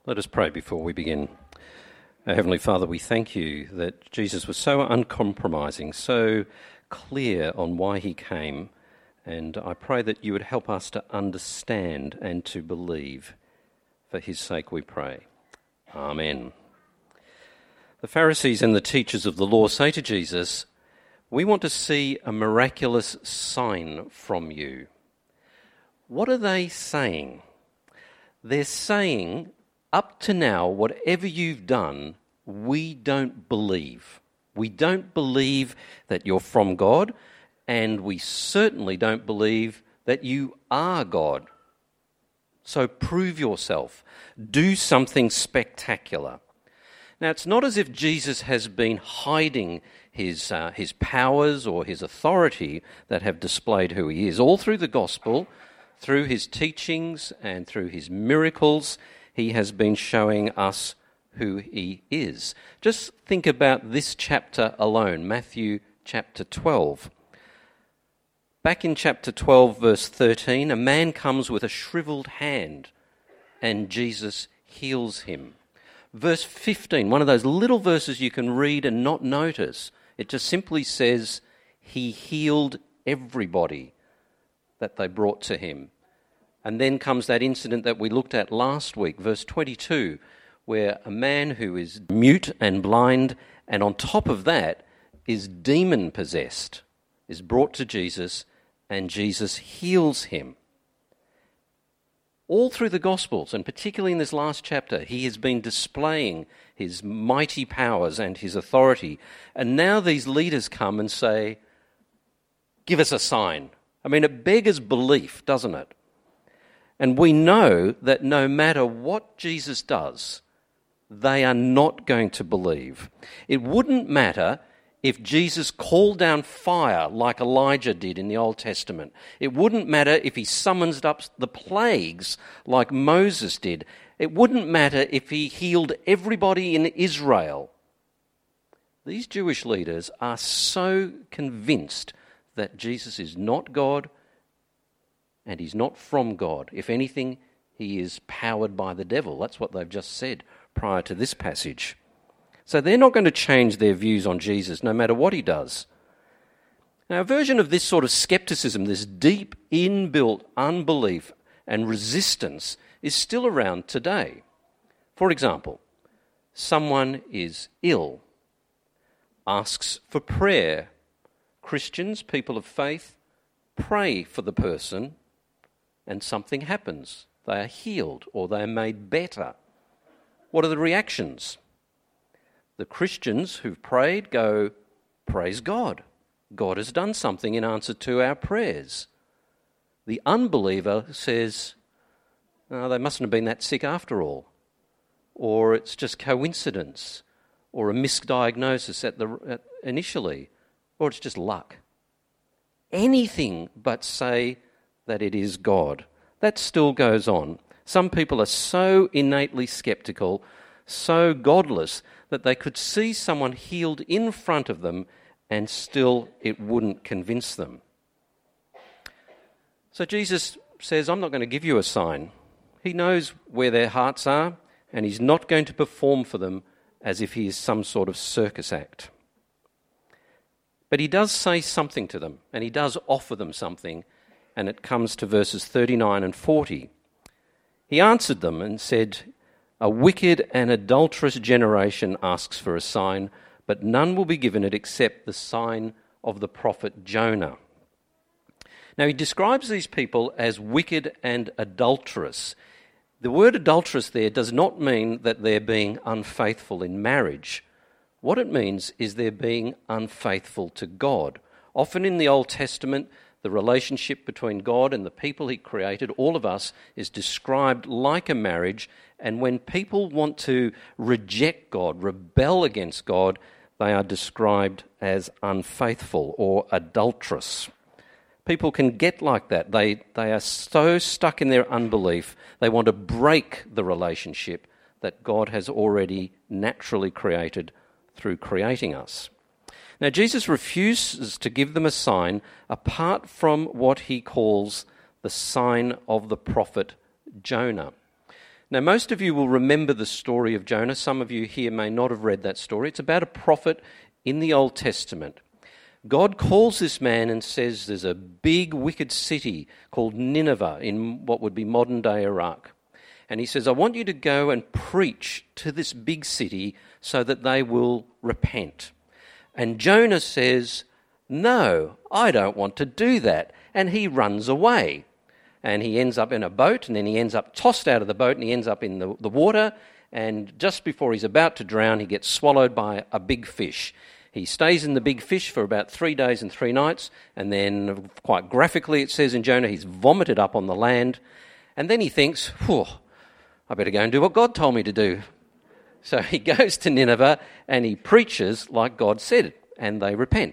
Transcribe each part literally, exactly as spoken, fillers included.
Let us pray before we begin. Our Heavenly Father, we thank you that Jesus was so uncompromising, so clear on why he came, and I pray that you would help us to understand and to believe. For his sake we pray. Amen. The Pharisees and the teachers of the law say to Jesus, "We want to see a miraculous sign from you." What are they saying? They're saying, up to now, whatever you've done, we don't believe. We don't believe that you're from God, and we certainly don't believe that you are God. So prove yourself. Do something spectacular. Now, it's not as if Jesus has been hiding his uh, his powers or his authority that have displayed who he is. All through the gospel, through his teachings and through his miracles, he has been showing us who he is. Just think about this chapter alone, Matthew chapter twelve. Back in chapter twelve, verse thirteen, a man comes with a shriveled hand and Jesus heals him. Verse fifteen, one of those little verses you can read and not notice, it just simply says, he healed everybody that they brought to him. And then comes that incident that we looked at last week, verse twenty-two, where a man who is mute and blind, and on top of that is demon-possessed, is brought to Jesus, and Jesus heals him. All through the Gospels, and particularly in this last chapter, he has been displaying his mighty powers and his authority. And now these leaders come and say, "Give us a sign." I mean, it beggars belief, doesn't it? And we know that no matter what Jesus does, they are not going to believe. It wouldn't matter if Jesus called down fire like Elijah did in the Old Testament. It wouldn't matter if he summons up the plagues like Moses did. It wouldn't matter if he healed everybody in Israel. These Jewish leaders are so convinced that Jesus is not God and he's not from God. If anything, he is powered by the devil. That's what they've just said prior to this passage. So they're not going to change their views on Jesus no matter what he does. Now, a version of this sort of skepticism, this deep inbuilt unbelief and resistance is still around today. For example, someone is ill, asks for prayer. Christians, people of faith, pray for the person and something happens. They are healed or they are made better. What are the reactions? The Christians who've prayed go, "Praise God. God has done something in answer to our prayers." The unbeliever says, "Oh, they mustn't have been that sick after all." Or it's just coincidence, or a misdiagnosis at the at initially, or it's just luck. Anything but say that it is God. That still goes on. Some people are so innately skeptical, so godless, that they could see someone healed in front of them and still it wouldn't convince them. So Jesus says, "I'm not going to give you a sign." He knows where their hearts are, and he's not going to perform for them as if he is some sort of circus act. But he does say something to them, and he does offer them something, and it comes to verses thirty-nine and forty. He answered them and said, "A wicked and adulterous generation asks for a sign, but none will be given it except the sign of the prophet Jonah." Now, he describes these people as wicked and adulterous. The word adulterous there does not mean that they're being unfaithful in marriage. What it means is they're being unfaithful to God. Often in the Old Testament, the relationship between God and the people he created, all of us, is described like a marriage. And when people want to reject God, rebel against God, they are described as unfaithful or adulterous. People can get like that. They, they are so stuck in their unbelief, they want to break the relationship that God has already naturally created through creating us. Now, Jesus refuses to give them a sign apart from what he calls the sign of the prophet Jonah. Now, most of you will remember the story of Jonah. Some of you here may not have read that story. It's about a prophet in the Old Testament. God calls this man and says there's a big wicked city called Nineveh in what would be modern-day Iraq. And he says, I want you to go and preach to this big city so that they will repent. And Jonah says, no, I don't want to do that. And he runs away. And he ends up in a boat, and then he ends up tossed out of the boat, and he ends up in the, the water. And just before he's about to drown, he gets swallowed by a big fish. He stays in the big fish for about three days and three nights, and then quite graphically it says in Jonah, he's vomited up on the land. And then he thinks, whew, I better go and do what God told me to do. So he goes to Nineveh and he preaches like God said, and they repent.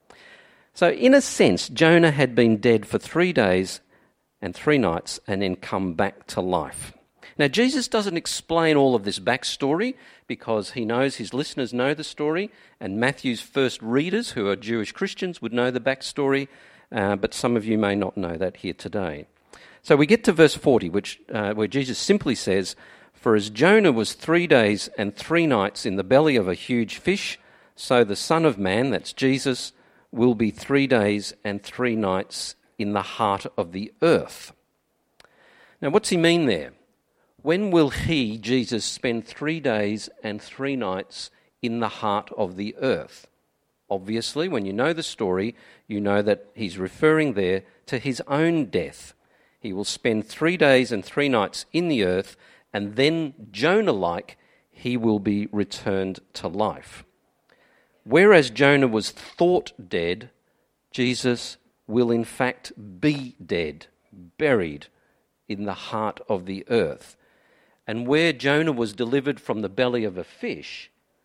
So in a sense, Jonah had been dead for three days and three nights and then come back to life. Now, Jesus doesn't explain all of this backstory because he knows his listeners know the story, and Matthew's first readers, who are Jewish Christians, would know the backstory, uh, but some of you may not know that here today. So we get to verse forty, which uh, where Jesus simply says, for as Jonah was three days and three nights in the belly of a huge fish, so the Son of Man, that's Jesus, will be three days and three nights in the heart of the earth. Now, what's he mean there? When will he, Jesus, spend three days and three nights in the heart of the earth? Obviously, when you know the story, you know that he's referring there to his own death. He will spend three days and three nights in the earth, and then, Jonah-like, he will be returned to life. Whereas Jonah was thought dead, Jesus will in fact be dead, buried in the heart of the earth. And where Jonah was delivered from the belly of a fish,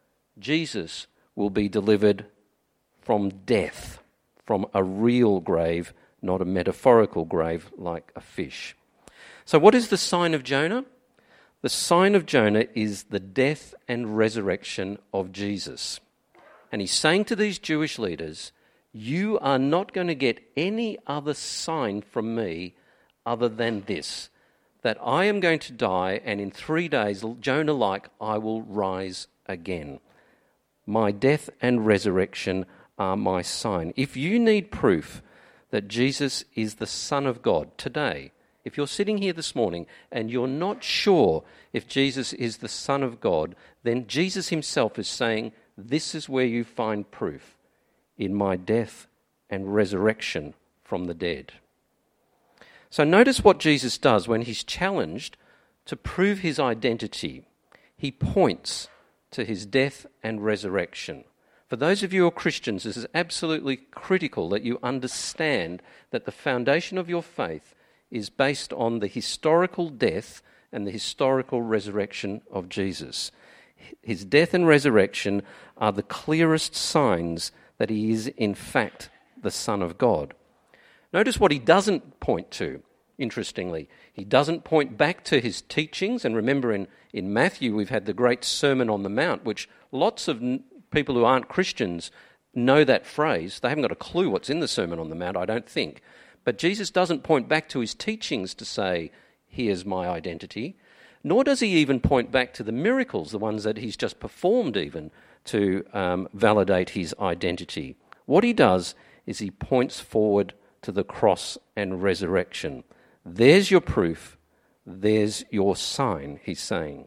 Jesus will be delivered from death, from a real grave, not a metaphorical grave like a fish. So what is the sign of Jonah? The sign of Jonah is the death and resurrection of Jesus. And he's saying to these Jewish leaders, you are not going to get any other sign from me other than this, that I am going to die, and in three days, Jonah-like, I will rise again. My death and resurrection are my sign. If you need proof that Jesus is the Son of God today, if you're sitting here this morning and you're not sure if Jesus is the Son of God, then Jesus himself is saying, this is where you find proof, in my death and resurrection from the dead. So notice what Jesus does when he's challenged to prove his identity. He points to his death and resurrection. For those of you who are Christians, this is absolutely critical that you understand that the foundation of your faith is based on the historical death and the historical resurrection of Jesus. His death and resurrection are the clearest signs that he is in fact the Son of God. Notice what he doesn't point to, interestingly. He doesn't point back to his teachings, and remember in, in Matthew we've had the great Sermon on the Mount, which lots of n- people who aren't Christians know that phrase. They haven't got a clue what's in the Sermon on the Mount, I don't think. But Jesus doesn't point back to his teachings to say, here's my identity, nor does he even point back to the miracles, the ones that he's just performed even, to um, validate his identity. What he does is he points forward to the cross and resurrection. There's your proof, there's your sign, he's saying.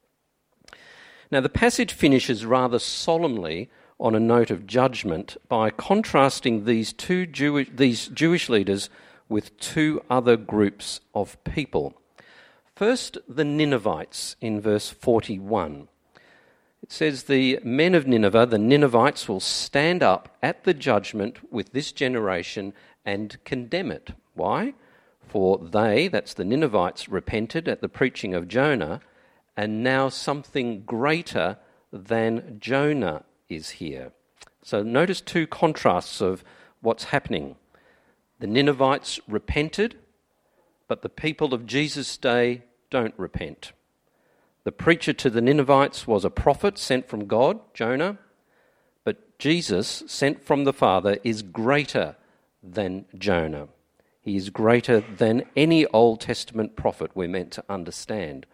Now the passage finishes rather solemnly on a note of judgment by contrasting these two Jewish, these Jewish leaders with two other groups of people. First, the Ninevites in verse forty-one. It says, the men of Nineveh, the Ninevites, will stand up at the judgment with this generation and condemn it. Why? For they, that's the Ninevites, repented at the preaching of Jonah, and now something greater than Jonah is here. So notice two contrasts of what's happening. The Ninevites repented, but the people of Jesus' day don't repent. The preacher to the Ninevites was a prophet sent from God, Jonah, but Jesus, sent from the Father, is greater than Jonah. He is greater than any Old Testament prophet we're meant to understand.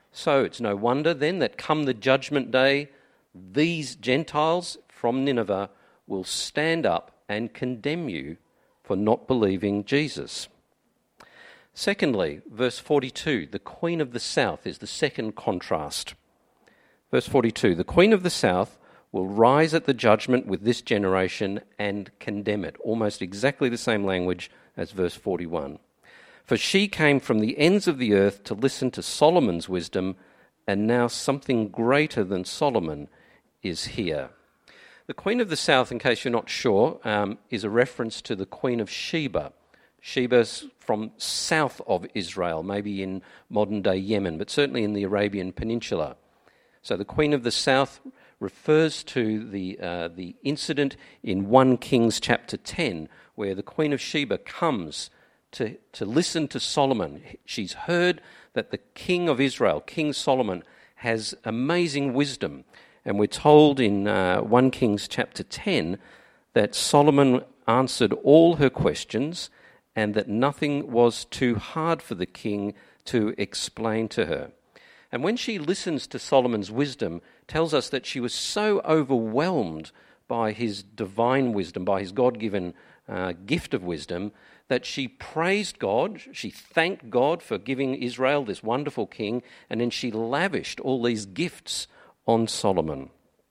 So it's no wonder then that come the judgment day, these Gentiles from Nineveh will stand up and condemn you for not believing Jesus. Secondly, verse forty-two, the Queen of the South is the second contrast. Verse forty-two, the Queen of the South will rise at the judgment with this generation and condemn it. Almost exactly the same language as verse forty-one. For she came from the ends of the earth to listen to Solomon's wisdom, and now something greater than Solomon is here. The Queen of the South, in case you're not sure, um, is a reference to the Queen of Sheba. Sheba's from south of Israel, maybe in modern-day Yemen, but certainly in the Arabian Peninsula. So the Queen of the South refers to the uh, the incident in First Kings chapter ten, where the Queen of Sheba comes to, to listen to Solomon. She's heard that the King of Israel, King Solomon, has amazing wisdom. And we're told in uh, First Kings chapter ten that Solomon answered all her questions and that nothing was too hard for the king to explain to her. And when she listens to Solomon's wisdom, tells us that she was so overwhelmed by his divine wisdom, by his God-given uh, gift of wisdom, that she praised God, she thanked God for giving Israel this wonderful king, and then she lavished all these gifts on Solomon.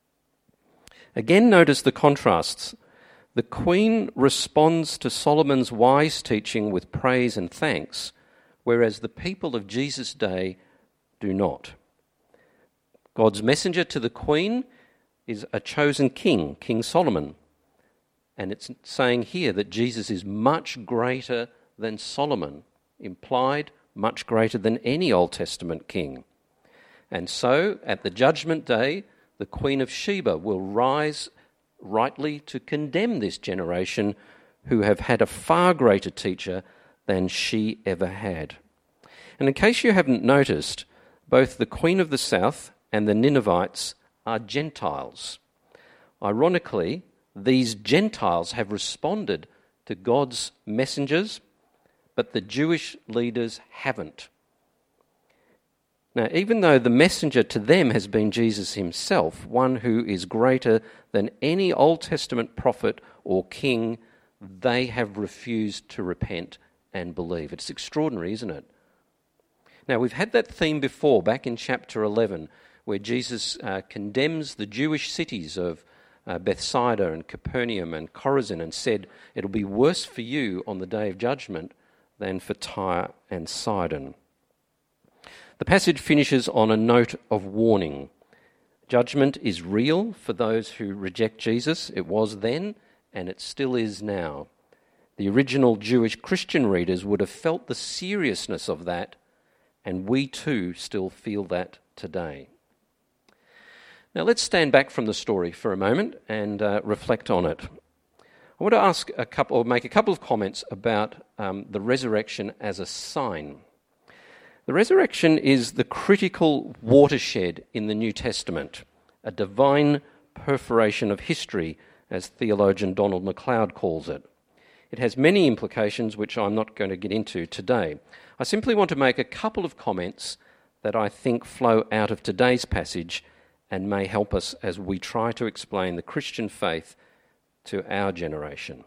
Again, notice the contrasts. The queen responds to Solomon's wise teaching with praise and thanks, whereas the people of Jesus' day do not. God's messenger to the queen is a chosen king, King Solomon. And it's saying here that Jesus is much greater than Solomon, implied much greater than any Old Testament king. And so, at the judgment day, the Queen of Sheba will rise rightly to condemn this generation who have had a far greater teacher than she ever had. And in case you haven't noticed, both the Queen of the South and the Ninevites are Gentiles. Ironically, these Gentiles have responded to God's messengers, but the Jewish leaders haven't. Now, even though the messenger to them has been Jesus himself, one who is greater than any Old Testament prophet or king, they have refused to repent and believe. It's extraordinary, isn't it? Now, we've had that theme before, back in chapter eleven, where Jesus uh, condemns the Jewish cities of uh, Bethsaida and Capernaum and Chorazin and said, it'll be worse for you on the day of judgment than for Tyre and Sidon. The passage finishes on a note of warning. Judgment is real for those who reject Jesus. It was then, and it still is now. The original Jewish Christian readers would have felt the seriousness of that, and we too still feel that today. Now let's stand back from the story for a moment and uh, reflect on it. I want to ask a couple, or make a couple of comments about um, the resurrection as a sign. The resurrection is the critical watershed in the New Testament, a divine perforation of history, as theologian Donald MacLeod calls it. It has many implications which I'm not going to get into today. I simply want to make a couple of comments that I think flow out of today's passage and may help us as we try to explain the Christian faith to our generation.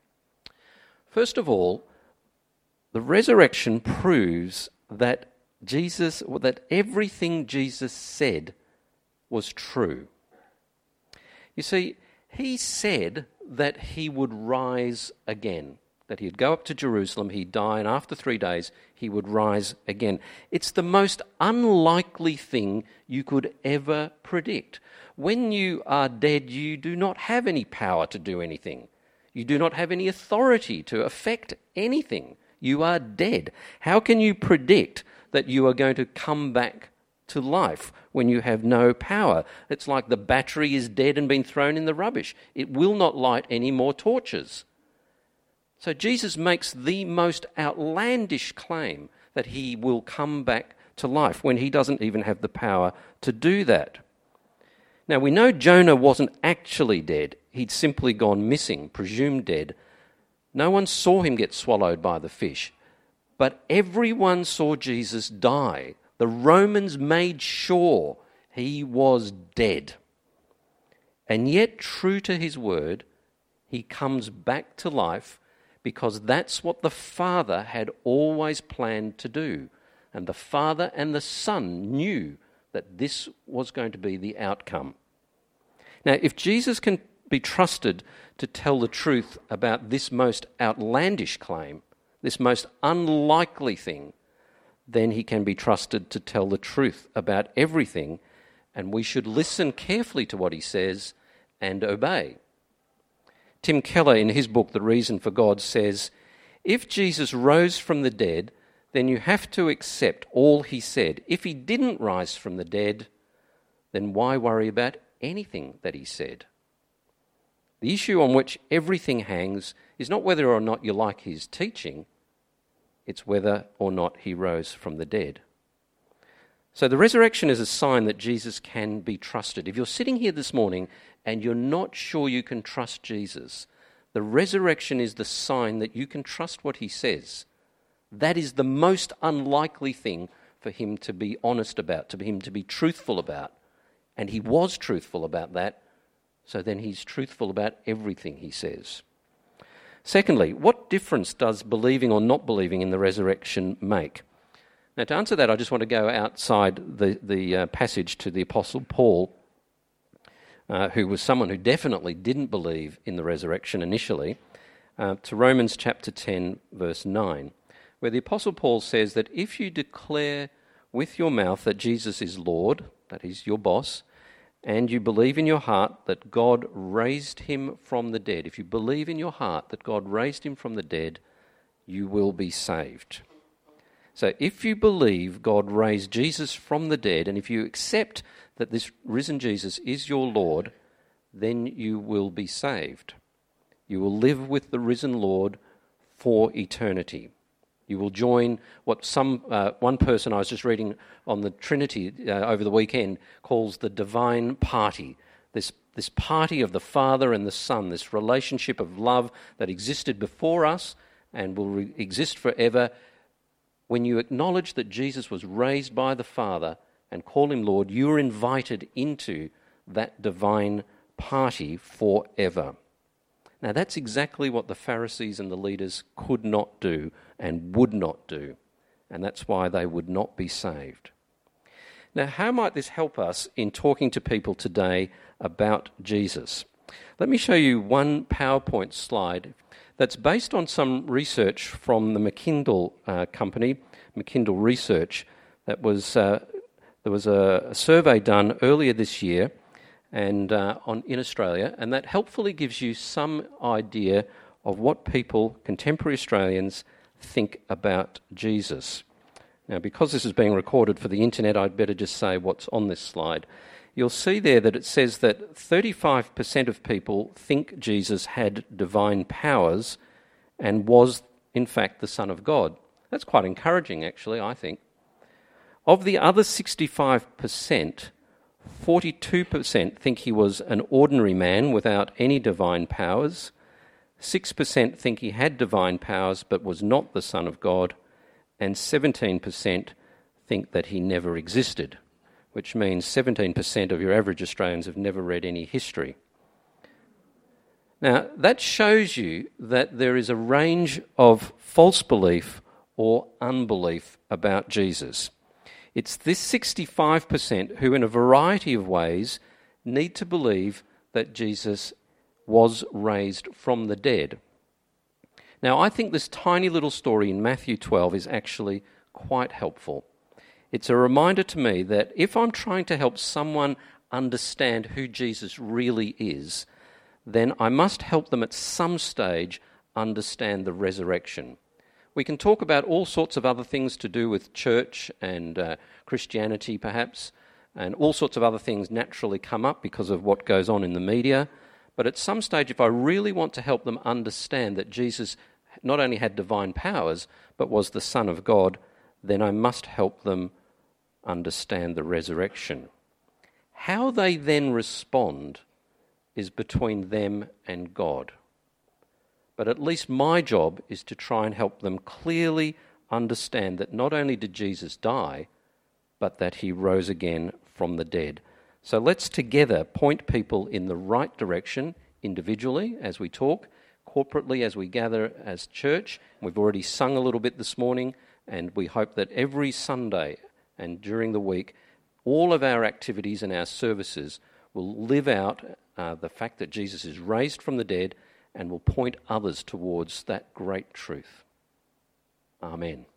First of all, the resurrection proves that Jesus, that everything Jesus said was true. You see, he said that he would rise again, that he'd go up to Jerusalem, he'd die, and after three days he would rise again. It's the most unlikely thing you could ever predict. When you are dead, you do not have any power to do anything. You do not have any authority to affect anything. You are dead. How can you predict that you are going to come back to life when you have no power? It's like the battery is dead and been thrown in the rubbish. It will not light any more torches. So Jesus makes the most outlandish claim that he will come back to life when he doesn't even have the power to do that. Now, we know Jonah wasn't actually dead. He'd simply gone missing, presumed dead. No one saw him get swallowed by the fish. But everyone saw Jesus die. The The Romans made sure he was dead. And yet, true to his word, he comes back to life because that's what the Father had always planned to do. And the Father and the Son knew that this was going to be the outcome. Now, if Jesus can be trusted to tell the truth about this most outlandish claim, this most unlikely thing, then he can be trusted to tell the truth about everything, and we should listen carefully to what he says and obey. Tim Keller, in his book, The Reason for God, says, if Jesus rose from the dead, then you have to accept all he said. If he didn't rise from the dead, then why worry about anything that he said? The issue on which everything hangs is not whether or not you like his teaching, it's whether or not he rose from the dead. So the resurrection is a sign that Jesus can be trusted. If you're sitting here this morning and you're not sure you can trust Jesus, the resurrection is the sign that you can trust what he says. That is the most unlikely thing for him to be honest about, to him to be truthful about. And he was truthful about that, so then he's truthful about everything he says. Secondly, what difference does believing or not believing in the resurrection make? Now, to answer that, I just want to go outside the, the uh, passage to the Apostle Paul, uh, who was someone who definitely didn't believe in the resurrection initially, uh, to Romans chapter ten, verse nine, where the Apostle Paul says that if you declare with your mouth that Jesus is Lord, that is your boss, and you believe in your heart that God raised him from the dead, if you believe in your heart that God raised him from the dead, you will be saved. So if you believe God raised Jesus from the dead, and if you accept that this risen Jesus is your Lord, then you will be saved. You will live with the risen Lord for eternity. You will join what some uh, one person I was just reading on the Trinity uh, over the weekend calls the divine party. This this party of the Father and the Son, this relationship of love that existed before us and will re- exist forever. When you acknowledge that Jesus was raised by the Father and call him Lord, you are invited into that divine party forever. Now, that's exactly what the Pharisees and the leaders could not do and would not do, and that's why they would not be saved. Now, how might this help us in talking to people today about Jesus? Let me show you one PowerPoint slide that's based on some research from the McKindle uh, company, McKindle Research. That was uh, there was a, a survey done earlier this year, and uh, on in Australia, and that helpfully gives you some idea of what people, contemporary Australians, think about Jesus. Now, because this is being recorded for the internet, I'd better just say what's on this slide. You'll see there that it says that thirty-five percent of people think Jesus had divine powers and was, in fact, the Son of God. That's quite encouraging, actually, I think. Of the other sixty-five percent, forty-two percent think he was an ordinary man without any divine powers. six percent think he had divine powers but was not the Son of God. And seventeen percent think that he never existed, which means seventeen percent of your average Australians have never read any history. Now, that shows you that there is a range of false belief or unbelief about Jesus. It's this sixty-five percent who, in a variety of ways, need to believe that Jesus was raised from the dead. Now, I think this tiny little story in Matthew twelve is actually quite helpful. It's a reminder to me that if I'm trying to help someone understand who Jesus really is, then I must help them at some stage understand the resurrection. We can talk about all sorts of other things to do with church and uh, Christianity, perhaps, and all sorts of other things naturally come up because of what goes on in the media. But at some stage, if I really want to help them understand that Jesus not only had divine powers, but was the Son of God, then I must help them understand the resurrection. How they then respond is between them and God. But at least my job is to try and help them clearly understand that not only did Jesus die, but that he rose again from the dead. So let's together point people in the right direction, individually as we talk, corporately as we gather as church. We've already sung a little bit this morning, and we hope that every Sunday and during the week, all of our activities and our services will live out uh, the fact that Jesus is raised from the dead and will point others towards that great truth. Amen.